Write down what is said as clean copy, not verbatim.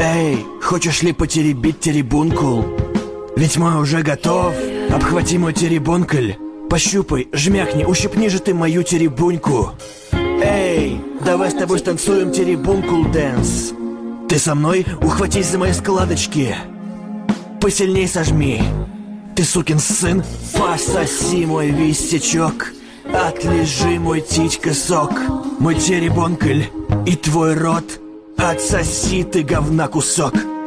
Эй, хочешь ли потеребить теребункул? Ведь мой уже готов. Обхвати мой теребонкль. Пощупай, жмякни, ущипни же ты мою теребуньку. Эй, давай с тобой станцуем теребункул дэнс. Ты со мной? Ухватись за мои складочки. Посильней сожми. Ты сукин сын, пососи мой висячок. Отлежи мой титька сок. Мой теребонкль и твой рот. Отсоси ты говна кусок.